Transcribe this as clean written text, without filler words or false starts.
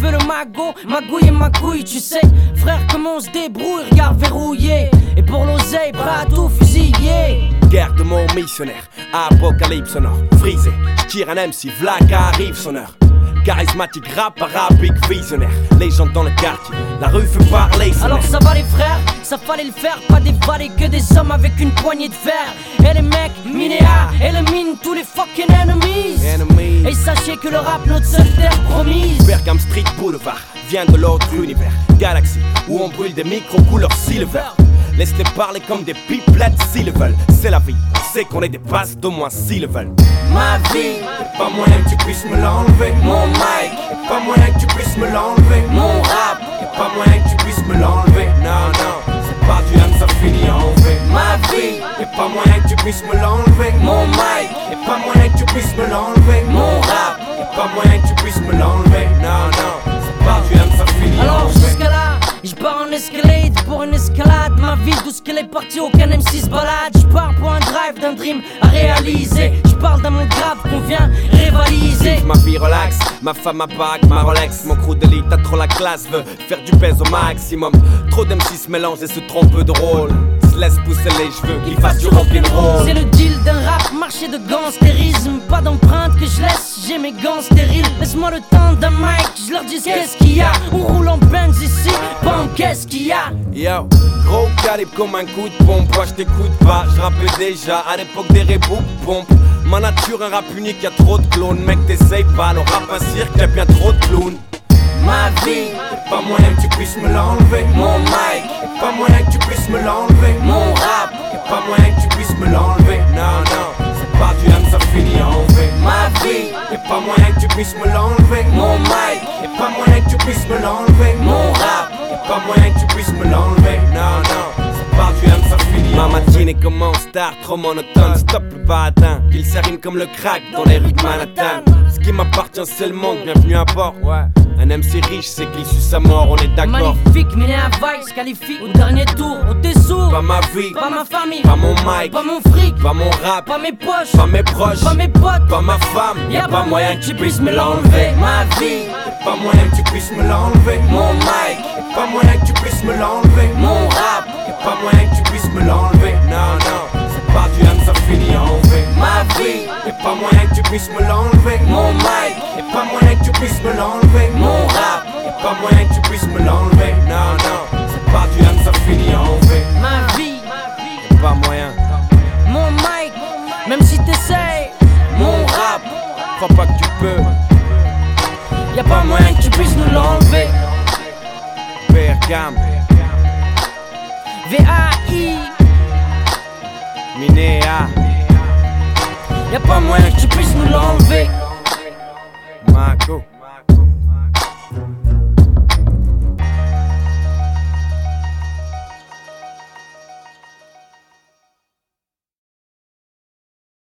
veux le magot, magouille et ma couille, tu sais. Frère, comment on se débrouille, regarde verrouillé. Et pour l'oseille, prêt à tout fusiller. Guerre de mon missionnaire, apocalypse sonore. Frisé, j'tire un MC, v'là arrive son heure. Charismatique, rap arabique, visionnaire. Légende dans le quartier, la rue fait parler. Alors ça va les frères, ça fallait le faire. Pas dévaler que des hommes avec une poignée de fer. Et les mecs, minéa, éliminent tous les fucking enemies. Et sachez que le rap, notre seule terre promise. Bergam Street Boulevard, vient de l'autre univers. Galaxie, où on brûle des micros couleur silver. Laisse-les parler comme des pipelettes s'ils veulent. C'est la vie, on sait qu'on est des passes d'au moins s'ils veulent. Ma vie, y'a pas moyen que tu puisses me l'enlever. mon mic, y'a pas moyen que tu puisses me l'enlever. mon rap, y'a pas moyen que tu puisses me l'enlever. Non, non, c'est pas du ham, ça finit en V. ma vie, Y'a pas moyen que tu puisses me l'enlever. mon mic, Y'a pas moyen que tu puisses me l'enlever. mon rap. Y'a pas moyen que tu puisses me l'enlever. Non, non, c'est pas du ham, ça finit en Alors V. jusqu'à là, j'pars en escalade pour une escalade. Ma vie d'où ce qu'elle est partie, aucun MC se balade. J'pars pour un drive d'un dream à réaliser. J'parle d'un monde grave qu'on vient rivaliser. Ma vie relax, ma femme, ma bague, ma Rolex. Mon crew d'élite a trop la classe, veut faire du pèse au maximum. Trop d'MC se mélangent et se trompent de rôle. Se laisse pousser les cheveux, qu'ils fassent du rock'n'roll. C'est le deal d'un rap, marché de gangstérisme. Pas d'empreinte que je laisse, j'ai mes gants stériles. Laisse-moi le temps d'un mic, je leur dis qu'est-ce qu'il y a. On roule en Benz ici, bam, qu'est-ce qu'il y a. Yo, gros calibre comme un coup de pompe. Moi je t'écoute pas, je rappais déjà à l'époque des rebooks pompe. Ma nature un rap unique, y'a trop de clones. Mec t'essayes pas, le rap un cirque, y'a bien trop de clowns. Ma vie, Y'a pas moyen que tu puisses me l'enlever. mon mic, Y'a pas moyen que tu puisses me l'enlever. mon rap, Y'a pas moyen que tu puisses me l'enlever. Non, non, c'est pas du ham, ça finit en V. ma vie, Y'a pas moyen que tu puisses me l'enlever. mon mic, Y'a pas moyen que tu puisses me l'enlever. mon rap. Y'a pas moyen que tu puisses me l'enlever. Non, non, c'est pas du ham, ça finit. Ma matinée commence tard, trop monotone. Stop le baratin, il s'arrime comme le crack dans les rues de Manhattan. Ce qui m'appartient c'est le monde, bienvenue à bord. Ouais. Un MC riche c'est qu'il suce sa mort, on est d'accord. Magnifique, mais à Vice qualifie au dernier tour. Oh t'es sourd, Pas ma vie, pas ma famille, pas mon mic, pas mon fric, pas mon rap, pas mes poches, pas mes proches, pas mes potes. pas ma femme. Y'a pas moyen que tu puisses me l'enlever. Ma vie, Y'a pas moyen que tu puisses me l'enlever. mon mic, Y'a pas moyen que tu puisses me l'enlever. mon rap. Y'a pas moyen que tu puisses me l'enlever. Non, non, c'est pas du ham, ça finit en V. Ma vie, Y'a pas moyen que tu puisses me l'enlever. mon mic, Y'a pas moyen que tu puisses me l'enlever. mon rap. Y'a pas moyen que tu puisses me l'enlever. Non, non, c'est pas du ham, ça finit en V. Ma vie, Y'a pas moyen, mon mic, même si t'essayes, mon rap. crois pas que tu peux. Y'a pas moyen que tu puisses nous l'enlever. Bergam, VAI, Minéa, y'a pas moyen que tu puisses nous l'enlever. Marco.